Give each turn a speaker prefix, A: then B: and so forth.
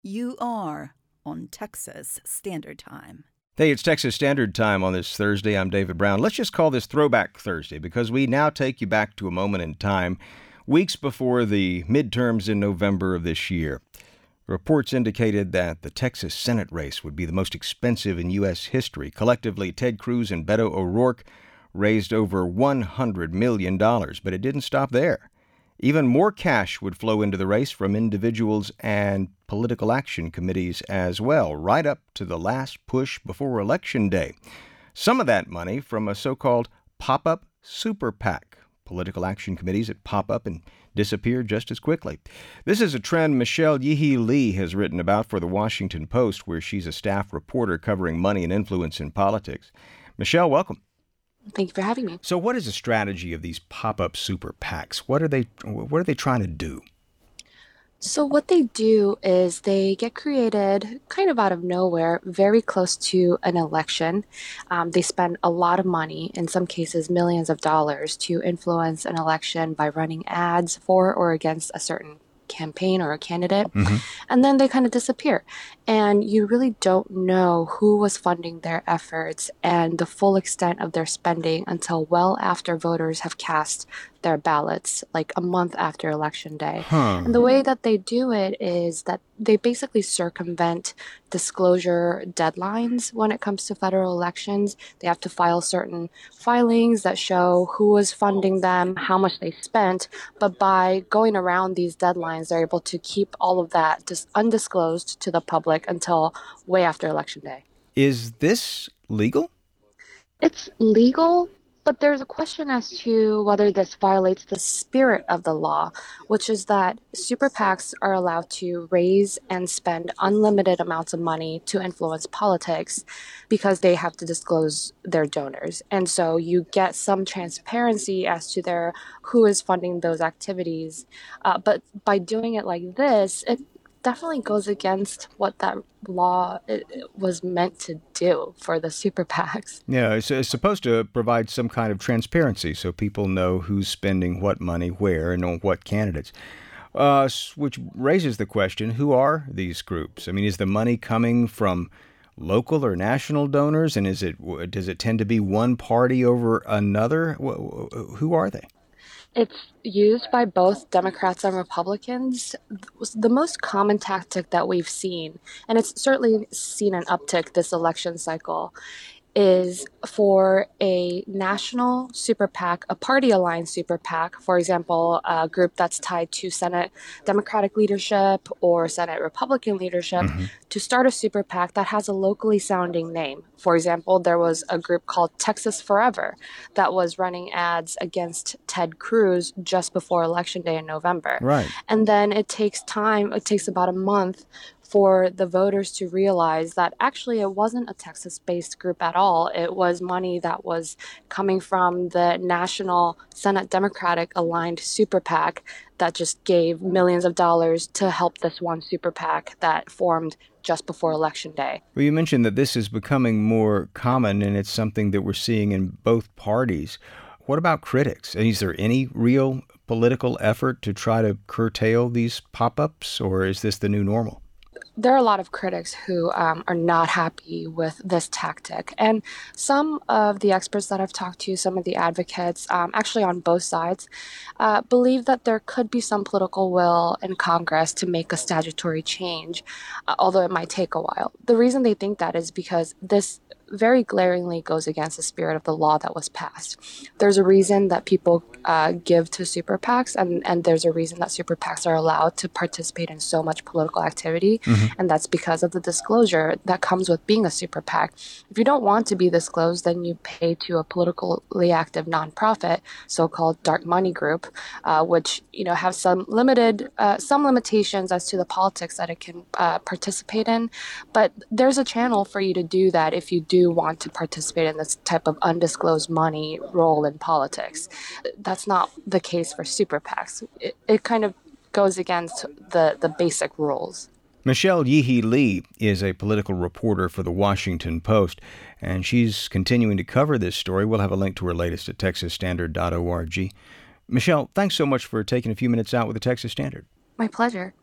A: You are on Texas Standard Time.
B: Hey, it's Texas Standard Time on this Thursday. I'm David Brown. Let's just call this Throwback Thursday because we now take you back to a moment in time, weeks before the midterms in November of this year. Reports indicated that the Texas Senate race would be the most expensive in U.S. history. Collectively, Ted Cruz and Beto O'Rourke raised over $100 million, but it didn't stop there. Even more cash would flow into the race from individuals and political action committees as well, right up to the last push before Election Day. Some of that money from a so-called pop-up super PAC, political action committees that pop up and disappear just as quickly. This is a trend Michelle Yeehee Lee has written about for the Washington Post, where she's a staff reporter covering money and influence in politics. Michelle, welcome.
C: Thank you for having me.
B: So what is the strategy of these pop-up super PACs? What are they trying to do?
C: So what they do is they get created kind of out of nowhere, very close to an election. They spend a lot of money, in some cases millions of dollars, to influence an election by running ads for or against a certain campaign or a candidate, and then they kind of disappear. And you really don't know who was funding their efforts and the full extent of their spending until well after voters have cast their ballots, like a month after Election Day. And the way that they do it is that they basically circumvent disclosure deadlines when it comes to federal elections. They have to file certain filings that show who was funding them, how much they spent. But by going around these deadlines, they're able to keep all of that just undisclosed to the public until way after Election Day.
B: Is this legal?
C: It's legal, but there's a question as to whether this violates the spirit of the law, which is that super PACs are allowed to raise and spend unlimited amounts of money to influence politics because they have to disclose their donors. And so you get some transparency as to who is funding those activities. But by doing it like this, it definitely goes against what that law it was meant to do for the super PACs.
B: Yeah, it's supposed to provide some kind of transparency so people know who's spending what money where and on what candidates. Which raises the question, who are these groups? I mean, is the money coming from local or national donors? And does it tend to be one party over another? Who are they?
C: It's used by both Democrats and Republicans. The most common tactic that we've seen, and it's certainly seen an uptick this election cycle, is for a national super PAC, a party-aligned super PAC, for example, a group that's tied to Senate Democratic leadership or Senate Republican leadership, to start a super PAC that has a locally sounding name. For example, there was a group called Texas Forever that was running ads against Ted Cruz just before Election Day in November.
B: Right.
C: And then it takes time, it takes about a month for the voters to realize that actually it wasn't a Texas-based group at all. It was money that was coming from the national Senate Democratic aligned super PAC that just gave millions of dollars to help this one super PAC that formed just before Election Day.
B: Well, you mentioned that this is becoming more common, and it's something that we're seeing in both parties. What about critics? Is there any real political effort to try to curtail these pop-ups, or is this the new normal?
C: There are a lot of critics who are not happy with this tactic. And some of the experts that I've talked to, some of the advocates, actually on both sides, believe that there could be some political will in Congress to make a statutory change, although it might take a while. The reason they think that is because this very glaringly goes against the spirit of the law that was passed. There's a reason that people give to super PACs, and there's a reason that super PACs are allowed to participate in so much political activity, and that's because of the disclosure that comes with being a super PAC. If you don't want to be disclosed, then you pay to a politically active nonprofit, so-called dark money group, which have some limitations as to the politics that it can participate in. But there's a channel for you to do that if you do want to participate in this type of undisclosed money role in politics. That's not the case for super PACs. It kind of goes against the basic rules.
B: Michelle Yeehee Lee is a political reporter for the Washington Post, and she's continuing to cover this story. We'll have a link to her latest at texasstandard.org. Michelle, thanks so much for taking a few minutes out with the Texas Standard.
C: My pleasure.